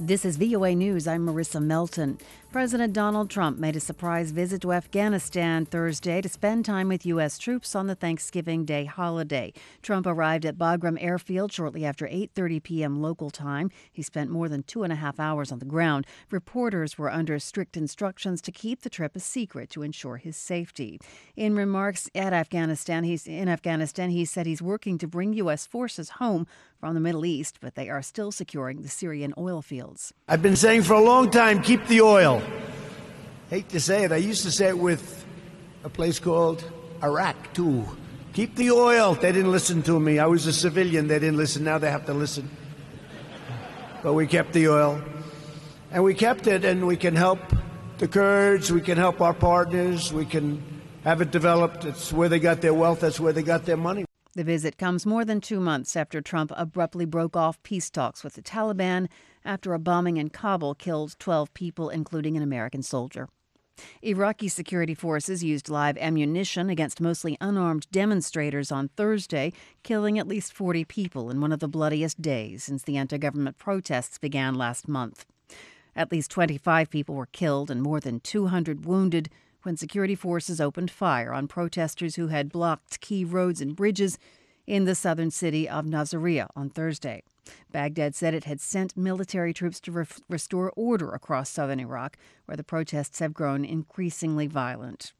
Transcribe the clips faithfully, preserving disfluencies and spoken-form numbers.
This is V O A News. I'm Marissa Melton. President Donald Trump made a surprise visit to Afghanistan Thursday to spend time with U S troops on the Thanksgiving Day holiday. Trump arrived at Bagram Airfield shortly after eight thirty p.m. local time. He spent more than two and a half hours on the ground. Reporters were under strict instructions to keep the trip a secret to ensure his safety. In remarks at Afghanistan, he's in Afghanistan, he said he's working to bring U S forces home from the Middle East, but they are still securing the Syrian oil fields. I've been saying for a long time, keep the oil. Hate to say it. I used to say it with a place called Iraq, too. Keep the oil. They didn't listen to me. I was a civilian. They didn't listen. Now they have to listen. But we kept the oil. And we kept it, and we can help the Kurds. We can help our partners. We can have it developed. It's where they got their wealth. That's where they got their money. The visit comes more than two months after Trump abruptly broke off peace talks with the Taliban after a bombing in Kabul killed twelve people, including an American soldier. Iraqi security forces used live ammunition against mostly unarmed demonstrators on Thursday, killing at least forty people in one of the bloodiest days since the anti-government protests began last month. At least twenty-five people were killed and more than two hundred wounded when security forces opened fire on protesters who had blocked key roads and bridges in the southern city of Nasiriyah on Thursday. Baghdad said it had sent military troops to re- restore order across southern Iraq, where the protests have grown increasingly violent.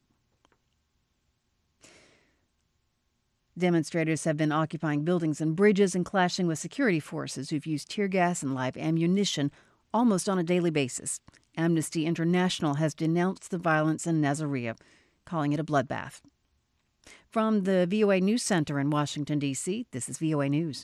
Demonstrators have been occupying buildings and bridges and clashing with security forces who've used tear gas and live ammunition almost on a daily basis. Amnesty International has denounced the violence in Nasiriyah, calling it a bloodbath. From the V O A News Center in Washington, D C, this is V O A News.